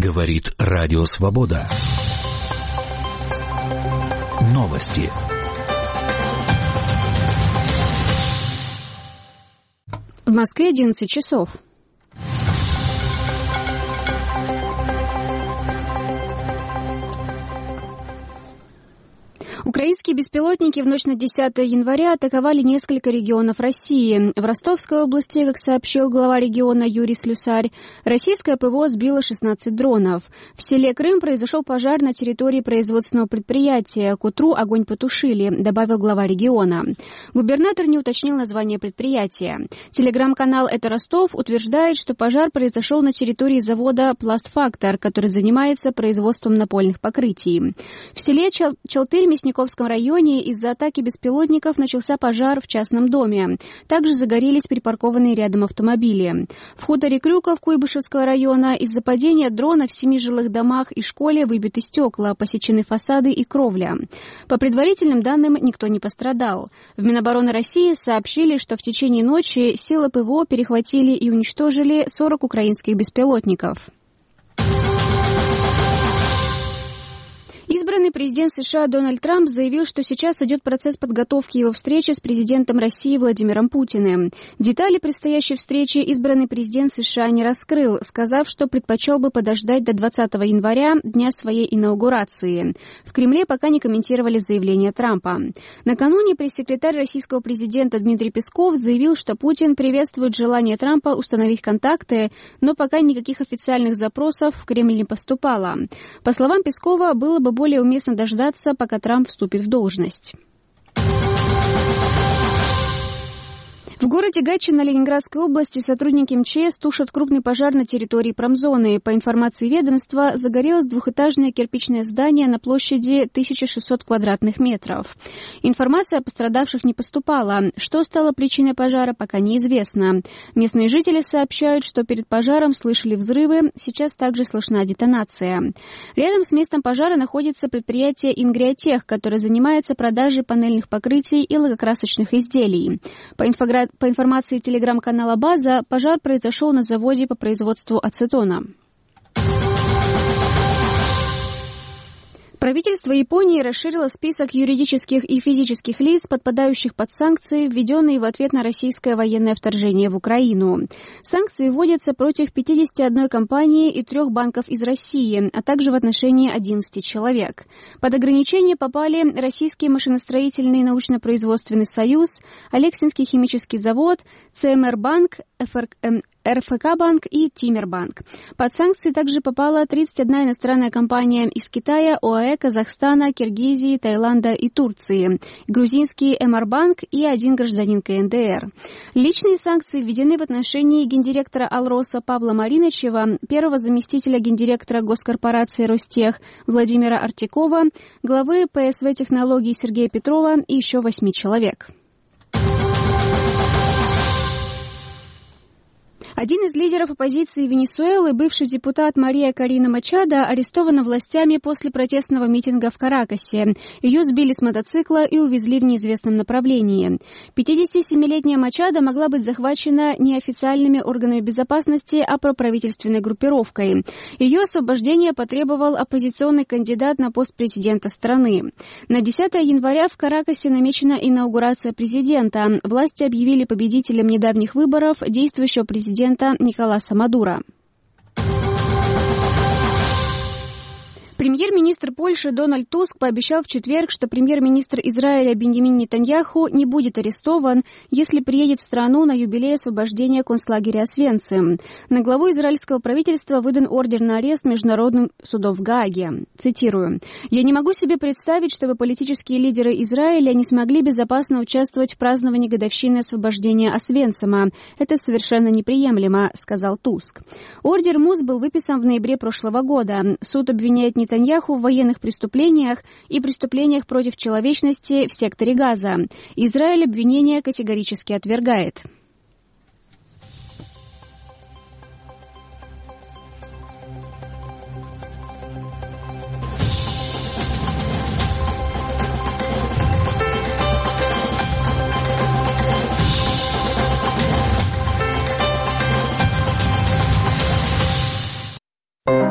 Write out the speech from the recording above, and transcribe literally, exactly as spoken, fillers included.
Говорит Радио Свобода. Новости. В Москве одиннадцать часов. Украинские беспилотники в ночь на десятое января атаковали несколько регионов России. В Ростовской области, как сообщил глава региона Юрий Слюсарь, российское ПВО сбило шестнадцать дронов. В селе Крым произошел пожар на территории производственного предприятия. К утру огонь потушили, добавил глава региона. Губернатор не уточнил название предприятия. Телеграм-канал «Это Ростов» утверждает, что пожар произошел на территории завода «Пластфактор», который занимается производством напольных покрытий. В селе Чал- Чалтырь Мясников В Мясниковском районе из-за атаки беспилотников начался пожар в частном доме. Также загорелись припаркованные рядом автомобили. В хуторе Крюков Куйбышевского района из-за падения дрона в семи жилых домах и школе выбиты стекла, посечены фасады и кровля. По предварительным данным, никто не пострадал. В Минобороны России сообщили, что в течение ночи силы ПВО перехватили и уничтожили сорок украинских беспилотников. Избранный президент США Дональд Трамп заявил, что сейчас идет процесс подготовки его встречи с президентом России Владимиром Путиным. Детали предстоящей встречи избранный президент США не раскрыл, сказав, что предпочел бы подождать до двадцатого января, дня своей инаугурации. В Кремле пока не комментировали заявление Трампа. Накануне пресс-секретарь российского президента Дмитрий Песков заявил, что Путин приветствует желание Трампа установить контакты, но пока никаких официальных запросов в Кремль не поступало. По словам Пескова, было бы более уместно дождаться, пока Трамп вступит в должность. В городе Гатчина Ленинградской области сотрудники МЧС тушат крупный пожар на территории промзоны. По информации ведомства, загорелось двухэтажное кирпичное здание на площади тысяча шестьсот квадратных метров. Информация о пострадавших не поступала. Что стало причиной пожара, пока неизвестно. Местные жители сообщают, что перед пожаром слышали взрывы, сейчас также слышна детонация. Рядом с местом пожара находится предприятие «Ингриотех», которое занимается продажей панельных покрытий и лакокрасочных изделий. По инфографике По информации телеграм-канала «База», пожар произошел на заводе по производству ацетона. Правительство Японии расширило список юридических и физических лиц, подпадающих под санкции, введенные в ответ на российское военное вторжение в Украину. Санкции вводятся против пятидесяти одной компании и трех банков из России, а также в отношении одиннадцати человек. Под ограничение попали Российский машиностроительный научно-производственный союз, Алексинский химический завод, ЦМР-банк, РФК-банк и Тимирбанк. Под санкции также попала тридцать одна иностранная компания из Китая, ОАЭ, Казахстана, Киргизии, Таиланда и Турции, грузинский МР-банк и один гражданин КНДР. Личные санкции введены в отношении гендиректора Алроса Павла Маринычева, первого заместителя гендиректора госкорпорации Ростех Владимира Артикова, главы ПСВ технологий Сергея Петрова и еще восьми человек. Один из лидеров оппозиции Венесуэлы, бывший депутат Мария Корина Мачадо, арестована властями после протестного митинга в Каракасе. Ее сбили с мотоцикла и увезли в неизвестном направлении. пятидесятисемилетняя Мачадо могла быть захвачена не официальными органами безопасности, а проправительственной группировкой. Ее освобождение потребовал оппозиционный кандидат на пост президента страны. На десятое января в Каракасе намечена инаугурация президента. Власти объявили победителем недавних выборов действующего президента Николаса Мадуро. Премьер-министр Польши Дональд Туск пообещал в четверг, что премьер-министр Израиля Биньямин Нетаньяху не будет арестован, если приедет в страну на юбилей освобождения концлагеря Освенцим. На главу израильского правительства выдан ордер на арест Международным судом в Гааге. Цитирую. «Я не могу себе представить, чтобы политические лидеры Израиля не смогли безопасно участвовать в праздновании годовщины освобождения Освенцима. Это совершенно неприемлемо», — сказал Туск. Ордер МУС был выписан в ноябре прошлого года. Суд обвиняет Нетаньяху Нетаньяху в военных преступлениях и преступлениях против человечности в секторе Газа. Израиль обвинение категорически отвергает.